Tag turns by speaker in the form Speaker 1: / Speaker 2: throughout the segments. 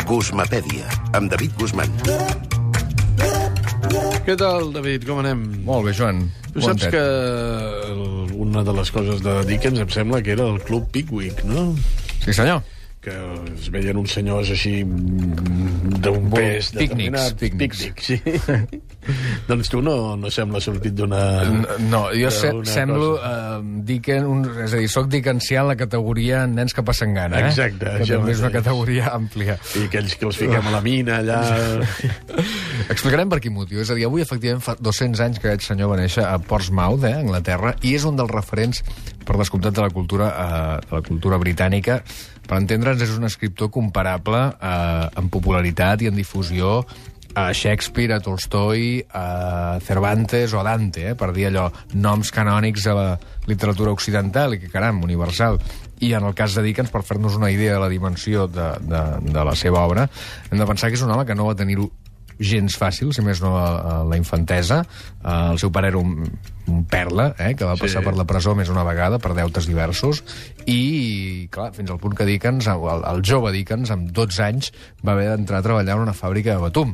Speaker 1: Guzmapèdia, amb David Guzmán.
Speaker 2: Què tal, David? Com anem?
Speaker 3: Molt bé, Joan.
Speaker 2: Tu saps que una de les coses de Dickens em sembla que era el Club Pickwick, no?
Speaker 3: Sí, senyor.
Speaker 2: Que es veien uns senyors així d'un pes determinat.
Speaker 3: Pícnics.
Speaker 2: Sí. Doncs tu no sembla sortit d'una...
Speaker 3: No, jo semblo Dickens, és a dir, soc dickensià la categoria nens que passen gana,
Speaker 2: Exacte.
Speaker 3: Que també és una categoria àmplia.
Speaker 2: I aquells que els fiquem a la mina, allà...
Speaker 3: Explicarem per quin motiu. És a dir, avui, efectivament, fa 200 anys que aquest senyor va néixer a Portsmouth, a Anglaterra, i és un dels referents, per descomptat, de la cultura britànica. Per entendre'ns, és un escriptor comparable en popularitat i en difusió a Shakespeare, a Tolstoi, a Cervantes o a Dante, per dir allò, noms canònics a la literatura occidental i que, caram, universal. I en el cas de Dickens, per fer-nos una idea de la dimensió de la seva obra, hem de pensar que és un home que no va tenir-ho gens fàcil, si més no a la infantesa. El seu pare era un perla, que va passar per la presó més una vegada per deutes diversos, i, clar, fins al punt que Dickens, el jove Dickens, amb 12 anys, va haver d'entrar a treballar en una fàbrica de Batum.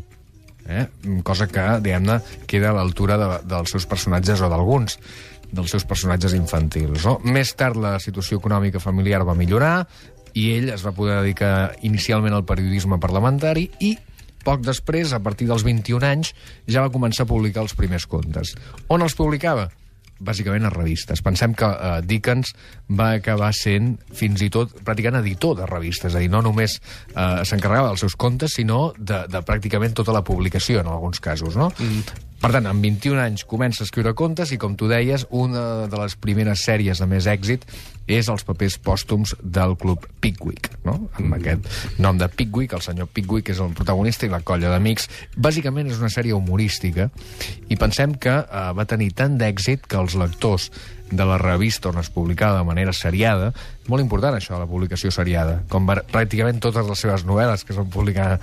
Speaker 3: Cosa que, diguem-ne, queda a l'altura dels seus personatges o d'alguns dels seus personatges infantils. No? Més tard la situació econòmica familiar va millorar i ell es va poder dedicar inicialment al periodisme parlamentari i poc després, a partir dels 21 anys, ja va començar a publicar els primers contes. On els publicava? Bàsicament a revistes. Pensem que Dickens va acabar sent, fins i tot, pràcticament editor de revistes. És a dir, no només s'encarregava dels seus contes, sinó de pràcticament tota la publicació, en alguns casos, no? Per tant, amb 21 anys comença a escriure contes i, com tu deies, una de les primeres sèries de més èxit és els papers pòstums del Club Pickwick, no? Amb aquest nom de Pickwick, el senyor Pickwick és el protagonista i la colla d'amics. Bàsicament és una sèrie humorística i pensem que va tenir tant d'èxit que els lectors de la revista on es publicava de manera seriada, molt important això de la publicació seriada, com pràcticament totes les seves novel·les que es van publicar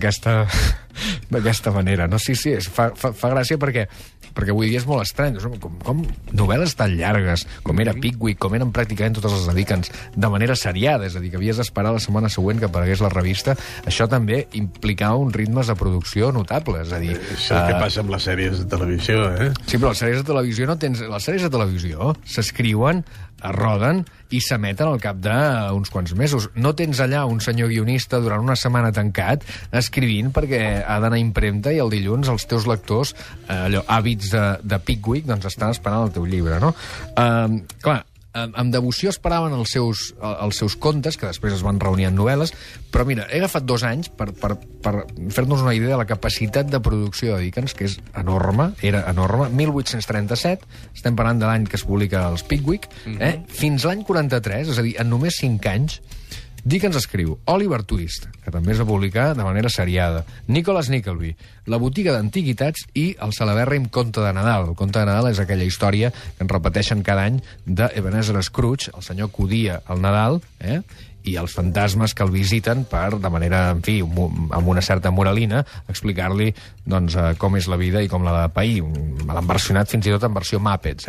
Speaker 3: d'aquesta manera, no? Sí, fa gràcia perquè avui dia és molt estrany, com novel·les tan llargues, com era Pickwick, com eren pràcticament totes les de Dickens, de manera seriada, és a dir, que havies d'esperar la setmana següent que aparegués la revista, això també implicava uns ritmes de producció notables, és a dir...
Speaker 2: És el que passa amb les sèries de televisió,
Speaker 3: Sí, però les sèries de televisió no tens... Les sèries de televisió s'escriuen, es roden i s'emeten al cap d'uns quants mesos. No tens allà un senyor guionista durant una setmana tancat escrivint perquè ha d'anar a impremta i el dilluns els teus lectors, allò, hàbits de Pickwick, doncs estan esperant el teu llibre, no? Clar, amb devoció esperaven els seus contes, que després es van reunir en novel·les, però mira, he agafat 2 anys per fer-nos una idea de la capacitat de producció de Dickens, que és enorme, era enorme. 1837, estem parlant de l'any que es publica els Pickwick, fins l'any 43, és a dir, en només 5 anys, Dickens escriu Oliver Twist, que també es va publicar de manera seriada, Nicholas Nickleby, La botiga d'antiguitats i el celebèrrim Conte de Nadal. El Conte de Nadal és aquella història que ens repeteixen cada any d'Ebenezer Scrooge, el senyor que odia el Nadal, i els fantasmes que el visiten per, de manera, en fi, amb una certa moralina, explicar-li doncs, com és la vida i com la de pair. L'han versionat fins i tot en versió Muppets,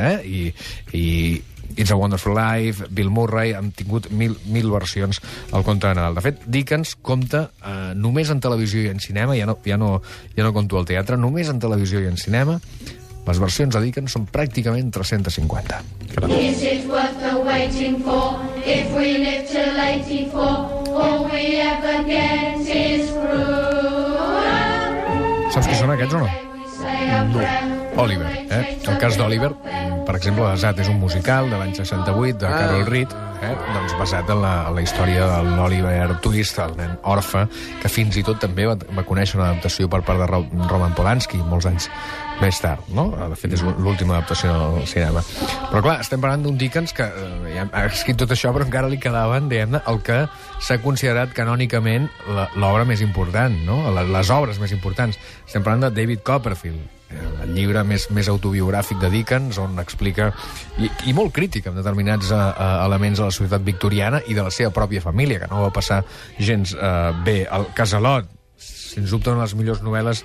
Speaker 3: i It's a Wonderful Life, Bill Murray, han tingut mil versions al Conte de Nadal. De fet, Dickens compta només en televisió i en cinema, ja no compto el teatre, només en televisió i en cinema, les versions de Dickens són pràcticament 350.
Speaker 4: Is it worth the waiting for? If we live till 84, all we ever get is cruel.
Speaker 3: Saps qui són aquests o no?
Speaker 4: No.
Speaker 3: Oliver, El cas d'Oliver, per exemple, basat és un musical de l'any 68 de Carol Reed, doncs basat en la història de l'Oliver Twist, el nen orfe, que fins i tot també va conèixer una adaptació per part de Roman Polanski molts anys més tard, no? De fet, és l'última adaptació al cinema. Però clar, estem parlant d'un Dickens que ha escrit tot això, però encara li quedaven, diguem-ne, el que s'ha considerat canònicament l'obra més important, no? Les obres més importants. Estem parlant de David Copperfield, el llibre més autobiogràfic de Dickens, on explica, i molt crític amb determinats elements de la societat victoriana i de la seva pròpia família, que no va passar gens bé. El Casalot, sens dubte una de les millors novel·les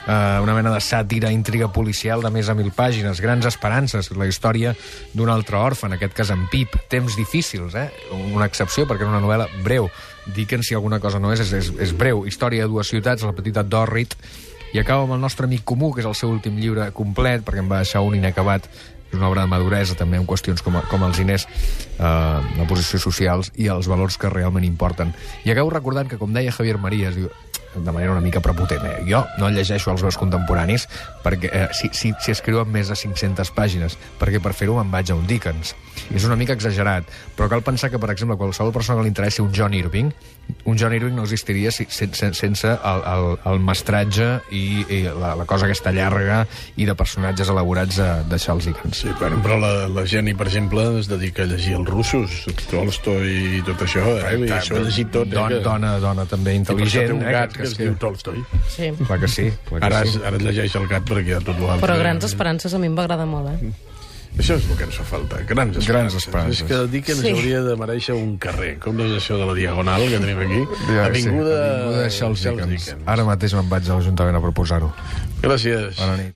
Speaker 3: una mena de sàtira, intriga policial de més de 1000 pàgines, grans esperances, la història d'un altre orfe, en aquest cas en Pip, temps difícils, una excepció perquè era una novel·la breu. Dickens, si alguna cosa no és breu. Història de 2 ciutats, la petita Dorrit, i acaba amb el nostre amic comú, que és el seu últim llibre complet, perquè em va deixar un inacabat. És una obra de maduresa, també, en qüestions com els diners, la posició socials i els valors que realment importen. I acabo recordant que, com deia Javier Marías, diu, de manera una mica prepotent, jo no llegeixo els meus contemporanis perquè si escriuen més de 500 pàgines, perquè per fer-ho me'n vaig a un Dickens. I és una mica exagerat, però cal pensar que, per exemple, qualsevol persona que li interessi un John Irving no existiria sense el mestratge i la cosa aquesta llarga i de personatges elaborats de Charles Dickens.
Speaker 2: Sí, però la Jenny, per exemple, es dedica a llegir els russos, Tolstoi i tot això, i això ho ha llegit tot.
Speaker 3: Dona també intel·ligent.
Speaker 2: I per això té un gat que es diu Tolstoi.
Speaker 5: Sí.
Speaker 3: Clar que sí.
Speaker 2: Ara et llegeix el gat perquè hi ha tot l'altre.
Speaker 5: Però Grans Esperances a mi em va agradar molt,
Speaker 2: Això és el que ens fa falta, grans esperances. És que Dickens hauria de mereixer un carrer. Com és això de la Diagonal que tenim aquí? Avinguda
Speaker 3: Charles Dickens. Ara mateix me'n vaig a l'Ajuntament a proposar-ho.
Speaker 2: Gràcies.
Speaker 3: Bona nit.